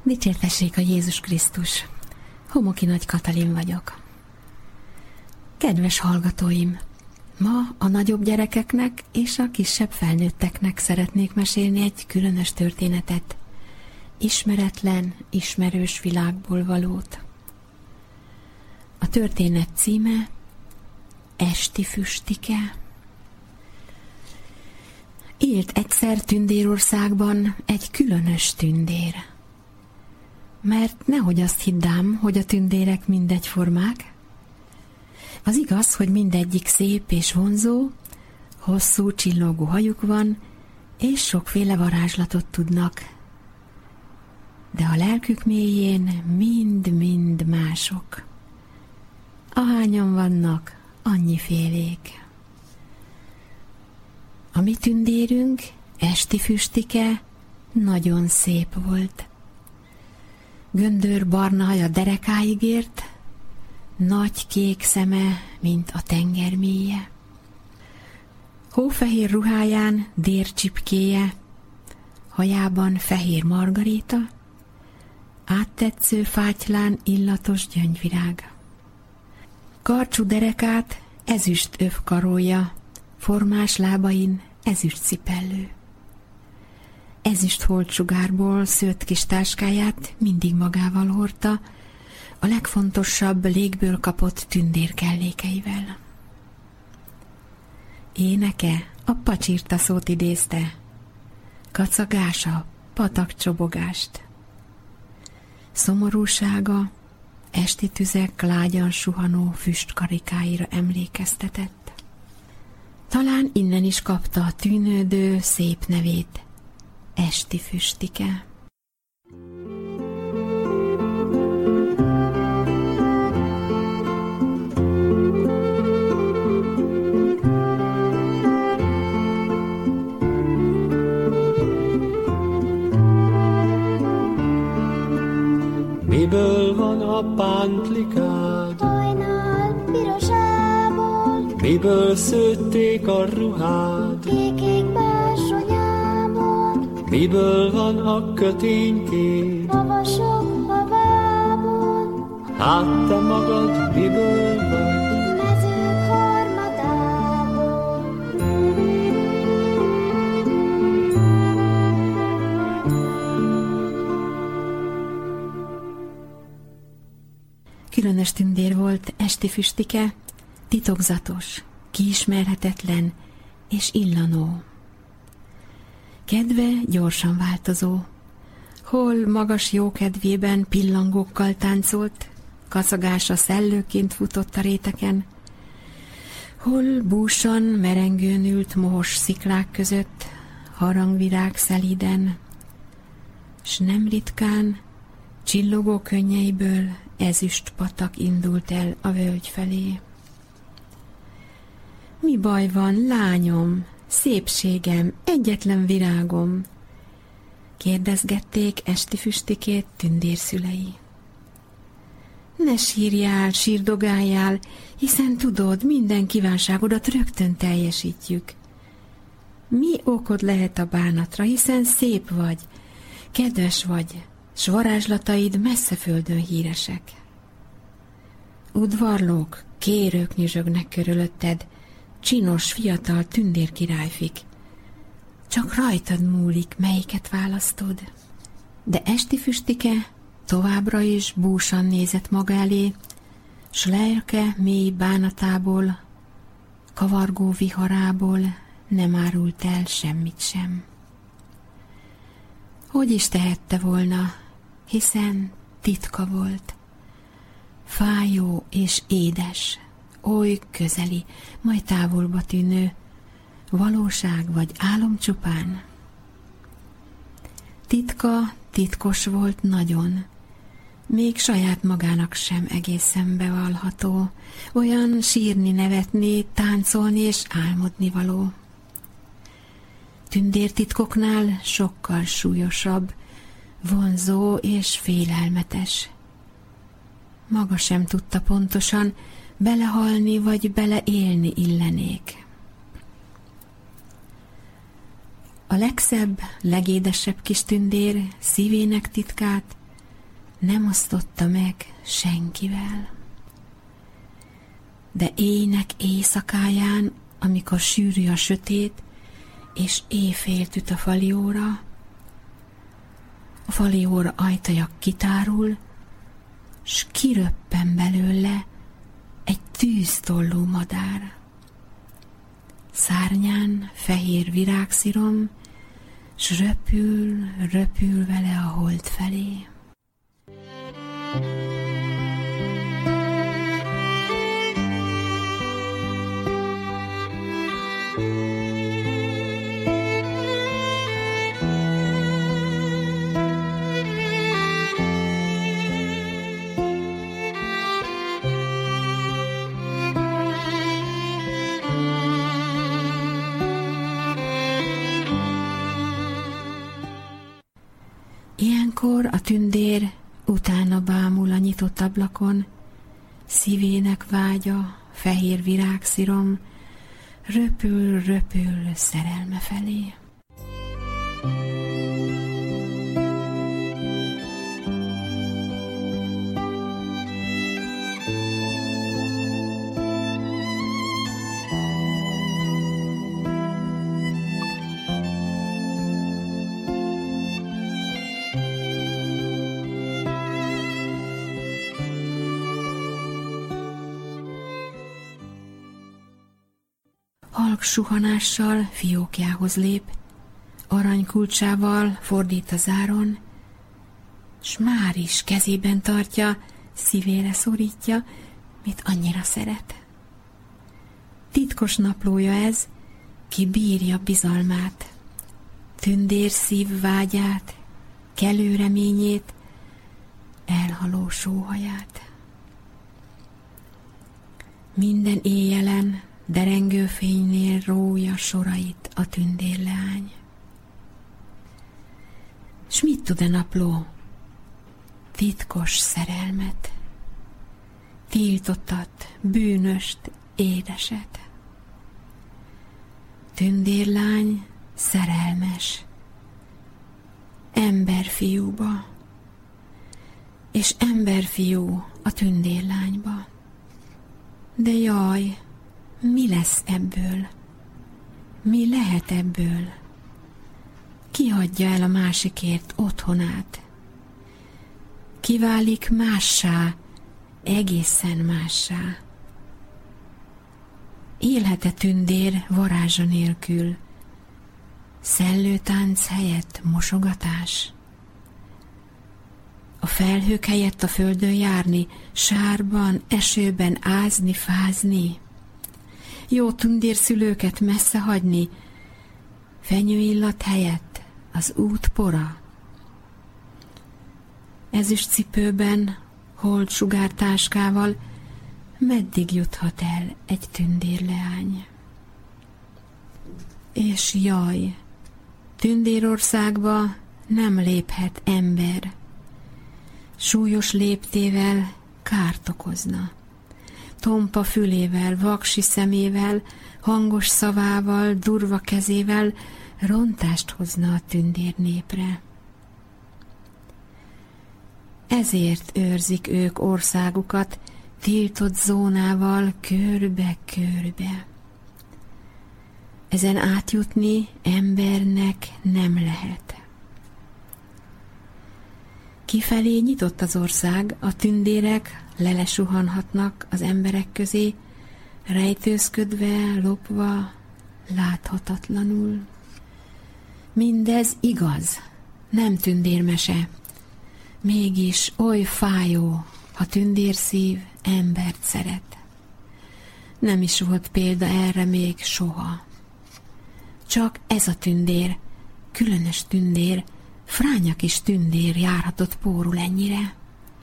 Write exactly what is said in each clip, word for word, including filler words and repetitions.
Dicsértessék a Jézus Krisztus! Homoki Nagy Katalin vagyok. Kedves hallgatóim! Ma a nagyobb gyerekeknek és a kisebb felnőtteknek szeretnék mesélni egy különös történetet. Ismeretlen, ismerős világból valót. A történet címe Esti Füstike. Élt egyszer Tündérországban egy különös tündér. Mert nehogy azt hiddám, hogy a tündérek mindegyformák. Az igaz, hogy mindegyik szép és vonzó, hosszú csillogó hajuk van, és sokféle varázslatot tudnak. De a lelkük mélyén mind-mind mások. Ahányan vannak, annyifélék. A mi tündérünk, Esti Füstike, nagyon szép volt. Göndör barna haja derekáig ért, nagy kék szeme, mint a tenger mélye. Hófehér ruháján dércsipkéje, hajában fehér margaréta, áttetsző fátylán illatos gyöngyvirág. Karcsú derekát ezüst öv karolja, formás lábain ezüst cipellő. Ezüst holtsugárból szőtt kis táskáját mindig magával hordta, a legfontosabb légből kapott tündérkellékeivel. Éneke a pacsirta szót idézte, kacagása patakcsobogást. Szomorúsága esti tüzek lágyan suhanó füstkarikáira emlékeztetett. Talán innen is kapta a tűnődő szép nevét, Esti Füstike. Miből van a pántlikád? Hajnal pirosából. Miből szőtték a ruhád? Kékék bársonyából. Miből van a köténykép? Havasok havából. Hát te magad miből vagy? Mezők harmadából. Különös tündér volt Esti Füstike, titokzatos, kiismerhetetlen és illanó. Kedve gyorsan változó. Hol magas jókedvében pillangókkal táncolt, kacagása szellőként futott a réteken, hol búsan merengőn ült mohos sziklák között, harangvirág szelíden, s nem ritkán csillogó könnyeiből ezüst patak indult el a völgy felé. Mi baj van, lányom, szépségem, egyetlen virágom? Kérdezgették Esti Füstikét tündérszülei. Ne sírjál, sírdogáljál, hiszen tudod, minden kívánságodat rögtön teljesítjük. Mi okod lehet a bánatra, hiszen szép vagy, kedves vagy, s varázslataid messze földön híresek. Udvarlók, kérők nyüzsögnek körülötted, csinos, fiatal tündérkirályfik. Csak rajtad múlik, melyiket választod. De Esti Füstike továbbra is búsan nézett maga elé, s lelke mély bánatából, kavargó viharából nem árult el semmit sem. Hogy is tehette volna, hiszen titka volt. Fájó és édes, oly közeli, majd távolba tűnő, valóság vagy álom csupán. Titka titkos volt nagyon, még saját magának sem egészen bevallható, olyan sírni, nevetni, táncolni és álmodni való. Tündértitkoknál sokkal súlyosabb, vonzó és félelmetes. Maga sem tudta pontosan, belehalni vagy beleélni illenék. A legszebb, legédesebb kis tündér szívének titkát nem osztotta meg senkivel. De éjnek éjszakáján, amikor sűrű a sötét, és éjfélt üt a falióra, a falióra ajtaja kitárul, s kiröppen belőle egy tűztollú madár. Szárnyán fehér virágszirom, s röpül, röpül vele a hold felé. Ilyenkor a tündér utána bámul a nyitott ablakon, szívének vágya, fehér virágszirom, röpül, röpül szerelme felé. Halk suhanással fiókjához lép, aranykulcsával fordít a záron, s már is kezében tartja, szívére szorítja, mit annyira szeret. Titkos naplója ez, ki bírja bizalmát, tündér szív vágyát, kelő reményét, elhaló sóhaját. Minden éjjelen derengő fénynél rója sorait a tündérleány. S mit tud a napló? Titkos szerelmet, tiltottat, bűnöst, édeset. Tündérlány szerelmes, emberfiúba, és emberfiú a tündérlányba. De jaj, mi lesz ebből? Mi lehet ebből? Ki hagyja el a másikért otthonát? Ki válik mássá, egészen mássá? Élhet-e tündér varázsa nélkül? Szellőtánc helyett mosogatás? A felhők helyett a földön járni, sárban, esőben ázni, fázni? Jó tündérszülőket messze hagyni, fenyőillat helyett az út pora? Ezüst cipőben, hold sugártáskával meddig juthat el egy tündérleány? És jaj, tündérországba nem léphet ember, súlyos léptével kárt okozna. Tompa fülével, vaksi szemével, hangos szavával, durva kezével rontást hozna a tündér népre. Ezért őrzik ők országukat tiltott zónával körbe-körbe. Ezen átjutni embernek nem lehet. Kifelé nyitott az ország, a tündérek lelesuhanhatnak az emberek közé, rejtőzködve, lopva, láthatatlanul. Mindez igaz, nem tündérmese. Mégis oly fájó, ha tündérszív embert szeret. Nem is volt példa erre még soha. Csak ez a tündér, különös tündér, fránya kis tündér járhatott pórul ennyire.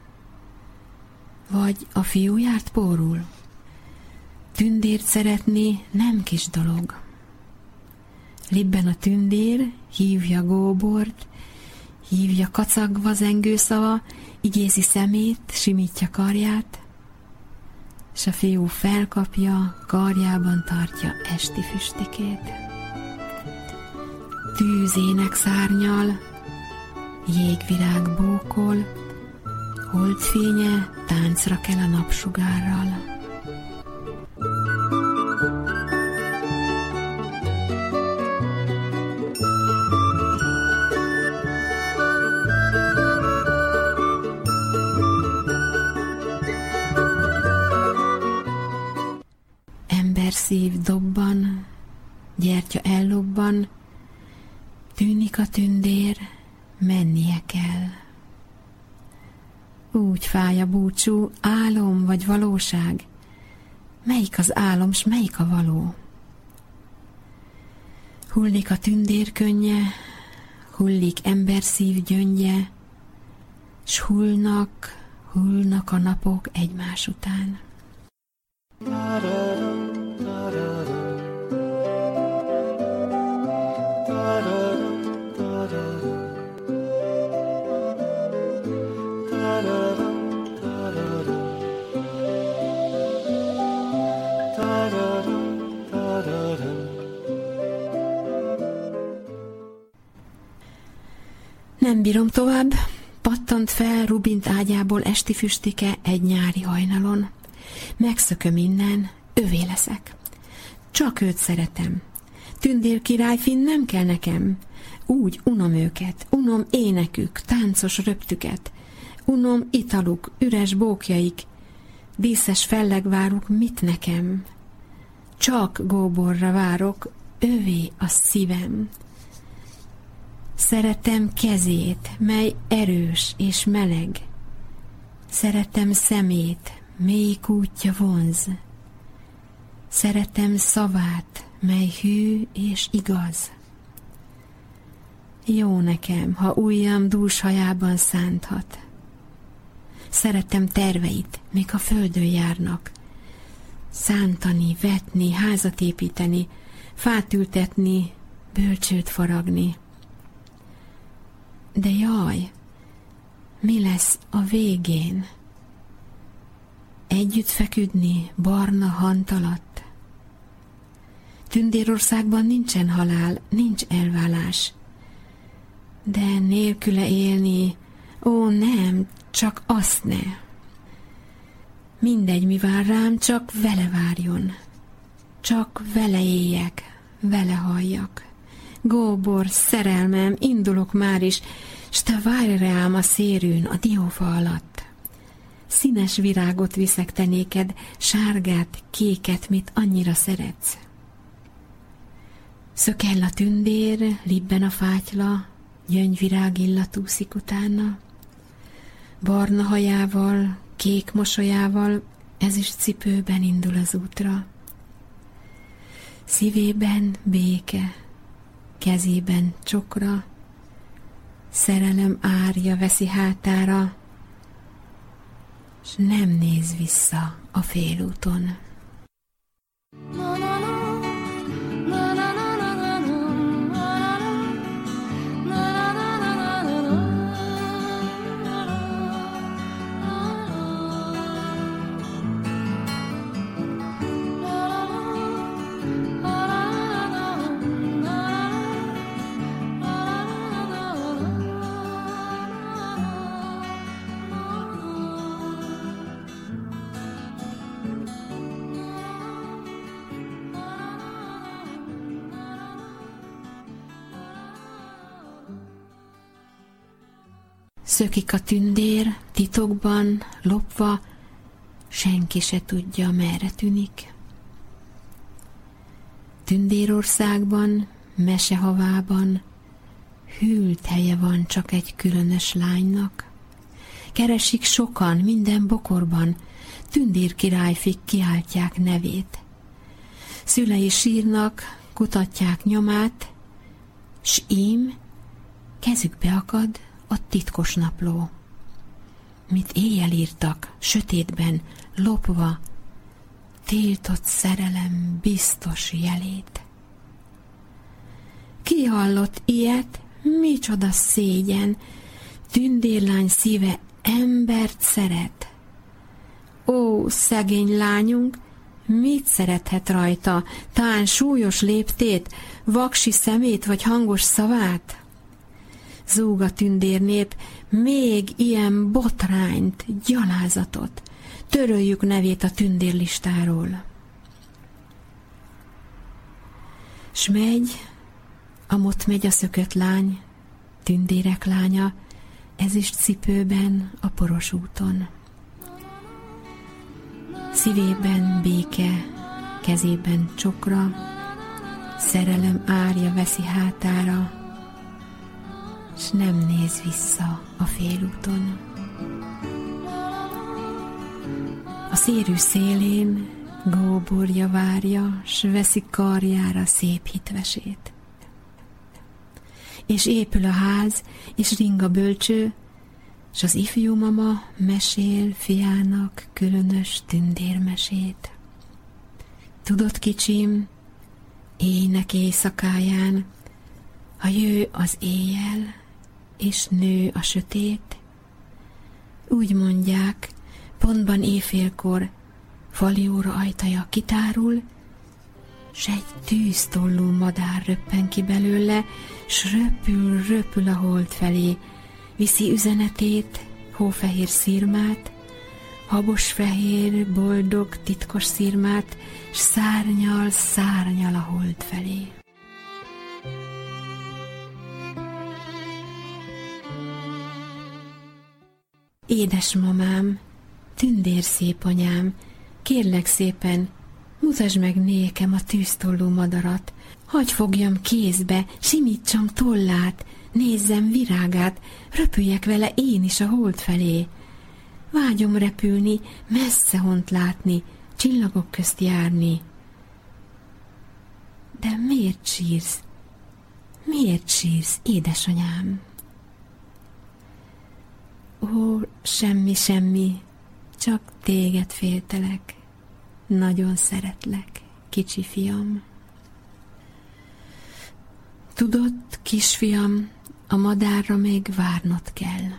Vagy a fiú járt pórul? Tündért szeretni nem kis dolog. Libben a tündér, hívja góbort, hívja kacagva zengőszava, igézi szemét, simítja karját, s a fiú felkapja, karjában tartja esti füstikét. Tűzének szárnyal, jégvirág bókol, Holdfénye táncra kell a napsugárral. Szív dobban, gyertya ellobban, tűnik a tündér, mennie kell. Úgy fáj a búcsú, álom vagy valóság, melyik az álom, s melyik a való? Hullik a tündér könnye, hullik ember szív gyöngye, s hullnak, hullnak a napok egymás után. Nem bírom tovább, pattant fel Rubint ágyából esti füstike egy nyári hajnalon. Megszököm innen, övé leszek. Csak őt szeretem. Tündér királyfin nem kell nekem. Úgy unom őket, unom énekük, táncos röptüket. Unom italuk, üres bókjaik. Díszes fellegváruk mit nekem? Csak góborra várok, övé a szívem. Szeretem kezét, mely erős és meleg. Szeretem szemét, mély kútja vonz. Szeretem szavát, mely hű és igaz. Jó nekem, ha ujjam dús hajában szánthat. Szeretem terveit, még a földön járnak. Szántani, vetni, házat építeni, fát ültetni, bölcsőt faragni. De jaj, mi lesz a végén? Együtt feküdni barna hant alatt? Tündérországban nincsen halál, nincs elválás. De nélküle élni, ó nem, csak azt ne. Mindegy, mi vár rám, csak vele várjon. Csak vele éljek, vele halljak. Góbor, szerelmem, indulok már is, s te várj rám a szérűn, a diófa alatt. Színes virágot viszek te néked, sárgát, kéket, mit annyira szeretsz. Szökell a tündér, libben a fátyla, gyöngyvirág illat úszik utána. Barna hajával, kék mosolyával, ezüst cipőben indul az útra. Szívében béke, kezében csokra, szerelem árja veszi hátára, s nem néz vissza a félúton. Szökik a tündér, titokban, lopva, senki se tudja, merre tűnik. Tündérországban, mesehavában, hűlt helye van csak egy különös lánynak. Keresik sokan, minden bokorban, tündér királyfik kiáltják nevét. Szülei sírnak, kutatják nyomát, s ím kezükbe akad a titkos napló. Mit éjjel írtak, sötétben, lopva, tiltott szerelem biztos jelét. Ki hallott ilyet, micsoda szégyen, tündérlány szíve embert szeret. Ó, szegény lányunk, mit szerethet rajta, tán súlyos léptét, vaksi szemét vagy hangos szavát? zúg a tündérnép, még ilyen botrányt, gyalázatot. Töröljük nevét a tündérlistáról. S megy, amott megy a szökött lány, tündérek lánya, ezüst cipőben a poros úton. Szívében béke, kezében csokra, szerelem árja veszi hátára, s nem néz vissza a félúton. A szérű szélén góborja várja, s veszi karjára szép hitvesét. És épül a ház, és ring a bölcső, s az ifjú mama mesél fiának különös tündérmesét. Tudod, kicsim, éjnek éjszakáján, ha jő az éjjel, és nő a sötét, úgy mondják, pontban éjfélkor falióra ajtaja kitárul, s egy tűztollú madár röppen ki belőle, s röpül, röpül a hold felé, viszi üzenetét, hófehér szirmát, habosfehér, boldog, titkos szirmát, s szárnyal, szárnyal a hold felé. Édes mamám, tündér szép anyám, kérlek szépen, mutasd meg nékem a tűztollú madarat, hagy fogjam kézbe, simítsam tollát, nézzem virágát, röpüljek vele én is a hold felé. Vágyom repülni, messze hont látni, csillagok közt járni. De miért sírsz? Miért sírsz, édesanyám? Ó, semmi, semmi, csak téged féltelek, nagyon szeretlek, kicsi fiam. Tudod, kisfiam, a madárra még várnod kell.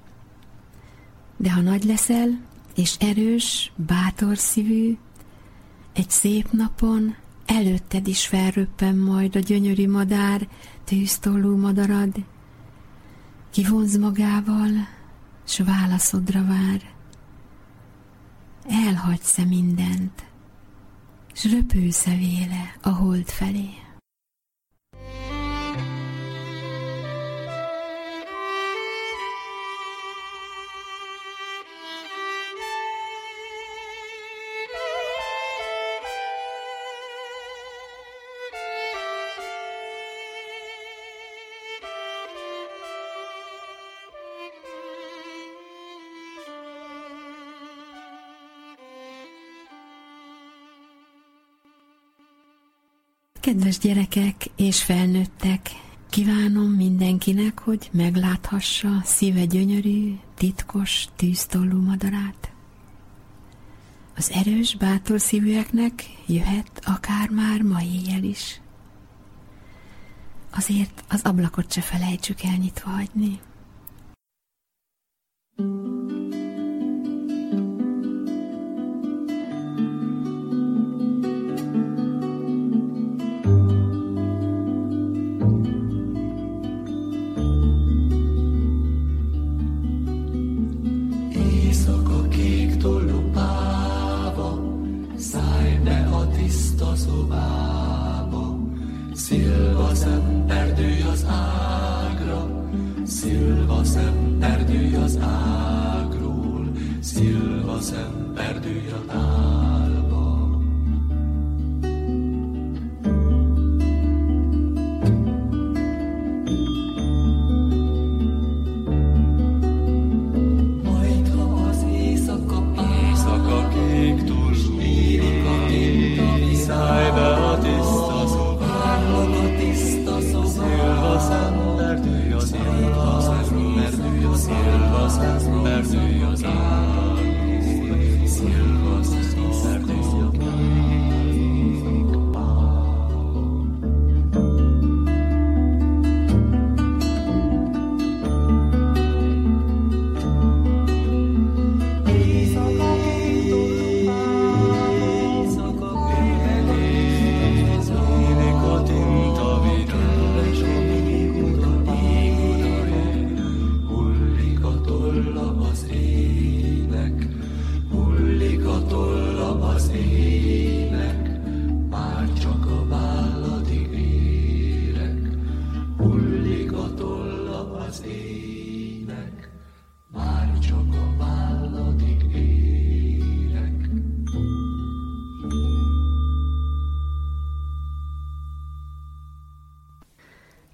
De ha nagy leszel, és erős, bátor szívű, egy szép napon előtted is felröppen majd a gyönyörű madár, tűztollú madarad, kivonz magával, s válaszodra vár. Elhagysz-e mindent, s röpülsz-e véle a hold felé? Kedves gyerekek és felnőttek, kívánom mindenkinek, hogy megláthassa szíve gyönyörű, titkos, tűztollú madarát. Az erős, bátor szívűeknek jöhet akár már ma éjjel is. Azért az ablakot se felejtsük el nyitva hagyni.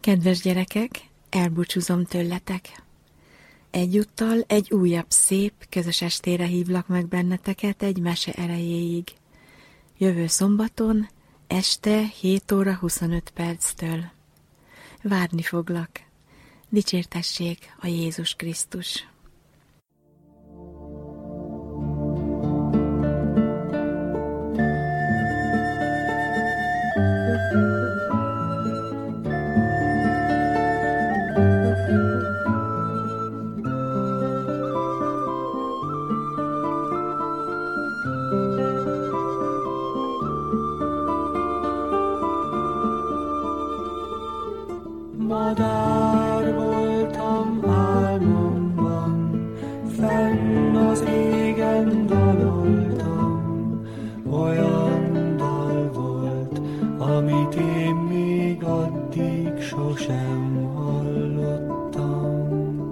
Kedves gyerekek, elbúcsúzom tőletek. Egyúttal egy újabb szép, közös estére hívlak meg benneteket egy mese erejéig. Jövő szombaton, este hét óra huszonöt perctől. Várni foglak. Dicsértessék a Jézus Krisztus! Madár voltam álmomban, fenn az égen daloltam. Olyan dal volt, amit én még addig sosem hallottam.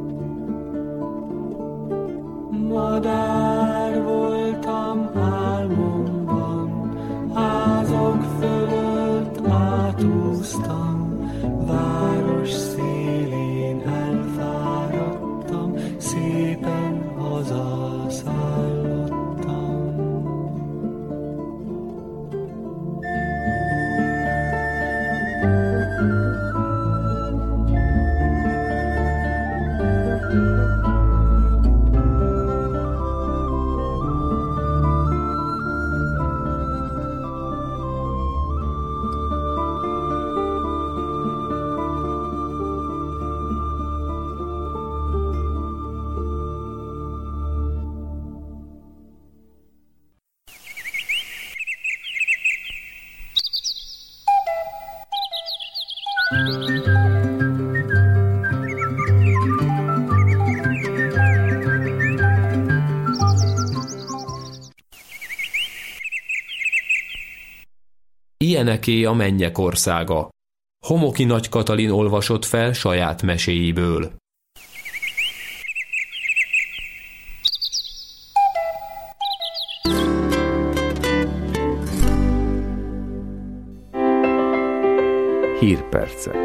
Madár voltam álmomban, házak fölött átúztam. Város szélén elfáradtam, szépen hazaszállottam. Ilyeneké a mennyek országa. Homoki Nagy Katalin olvasott fel saját meséiből. Hírpercek.